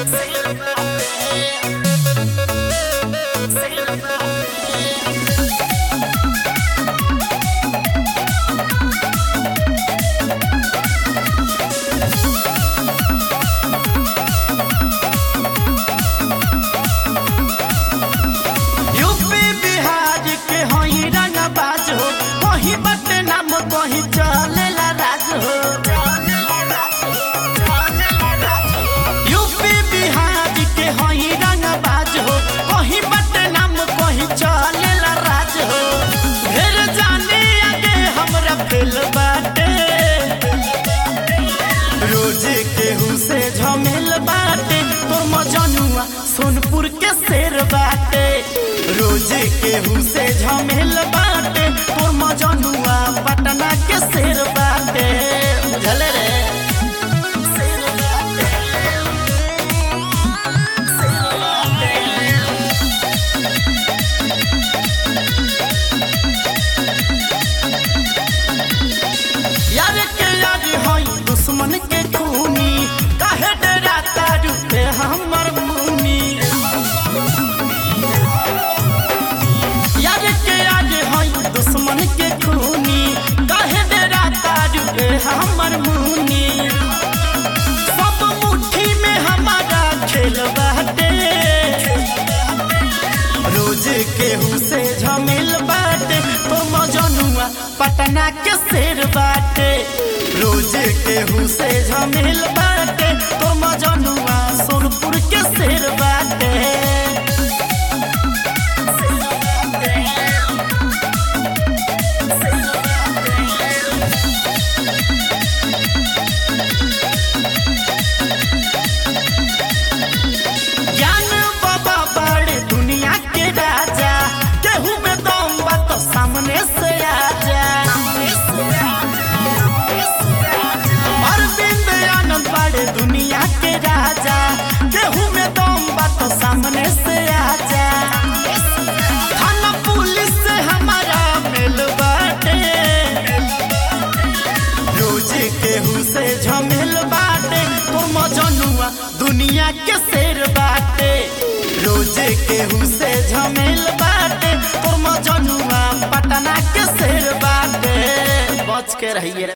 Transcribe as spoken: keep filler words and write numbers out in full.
कहीं चलेला राज हो। यूपी बिहार के हई रंगबाज हो, कहीं बटे नाम कहीं चलेला राज हो। ढेर जाने आगे हमरा फेल बाटे, रोजे केहू से झमेल बाटे। तोर मजनुआ सोनपुर के शेर बाटे, रोजे केहू से झमेल बाटे। तोर मजनुआ पटना के शेर बाटे, बुझल रे। यार के यार हई दुश्मन के खूनी, काहे डरा तारू पे हमर मुनी। यार के यार हई दुश्मन के खूनी, काहे डरा तारू पे हमर मुनी। सब मुट्ठी में हमारा खेल बाटे, रोज केहू से झमेल बाटे। तो मजनुआ पटना के शेर बाटे, रोज केहू से झमेल बाटे। तो मजनुआ सोनपुर के शेर बाटे। ज्ञान बाबा बड़े दुनिया के राजा, केहू में दम बा तो सामने से आजा। अरविंद आनंद बड़े दुनिया के राजा, केहू में दम बा तो सामने से आजा। थाना पुलिस से हमारा मेल बाटे, रोज केहू से झमेल बाटे। तो मजनुआ दुनिया के शेर बाटे, रोज केहू से झमेल बाटे। तो मजनुआ पटना के शेर बाटे, बच के रहिए।